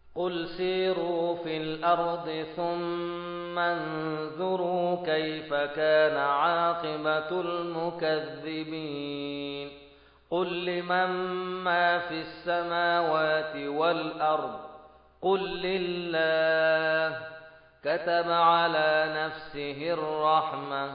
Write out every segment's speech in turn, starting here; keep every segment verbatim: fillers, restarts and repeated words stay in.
قل سيروا في الأرض ثم انظروا كيف كان عاقبة المكذبين قل لمن ما في السماوات والأرض قل لله كتب على نفسه الرحمة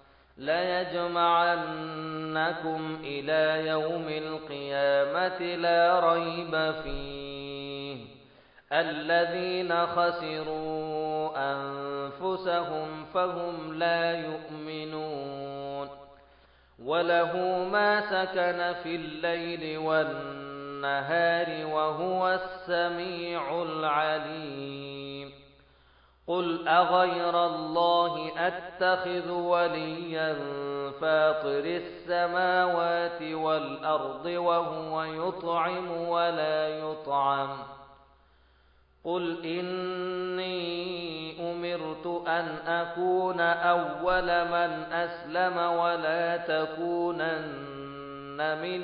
ليجمعنكم إلى يوم القيامة لا ريب فيه الذين خسروا أنفسهم فهم لا يؤمنون وله ما سكن في الليل والنهار وهو السميع العليم قل أغير الله أتخذ وليا فاطر السماوات والأرض وهو يطعم ولا يطعم قل إني أمرت أن أكون أول من أسلم ولا تكونن من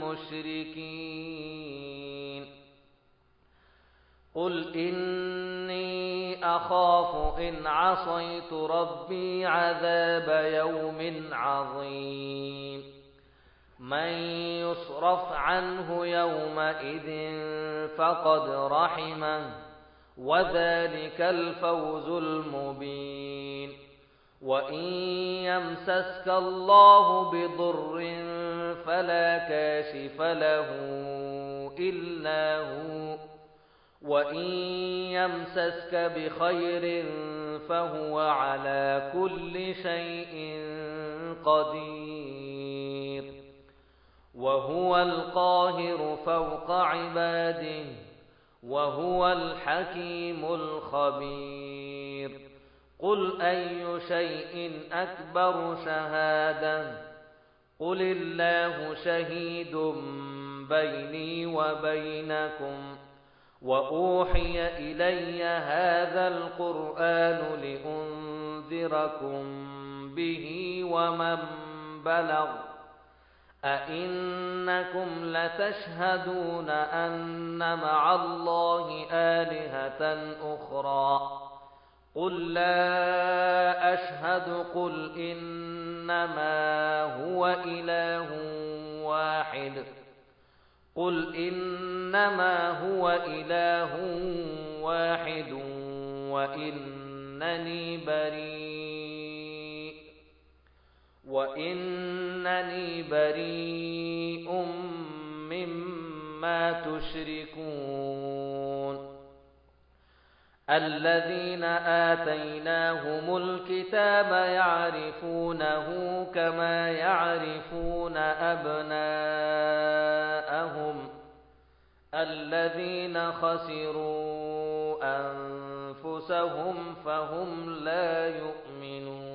المشركين قل إني أخاف إن عصيت ربي عذاب يوم عظيم من يصرف عنه يومئذ فقد رحمه وذلك الفوز المبين وإن يمسسك الله بضر فلا كاشف له إلا هو وإن يمسسك بخير فهو على كل شيء قدير وهو القاهر فوق عباده وهو الحكيم الخبير قل أي شيء أكبر شهادة قل الله شهيد بيني وبينكم وأوحي إلي هذا القرآن لأنذركم به ومن بلغ أئنكم لتشهدون أن مع الله آلهة أخرى قل لا أشهد قل إنما هو إله واحد قل إنما هو إله واحد وإنني بريء وإنني بريء مما تشركون الذين آتيناهم الكتاب يعرفونه كما يعرفون أبناءهم الذين خسروا أنفسهم فهم لا يؤمنون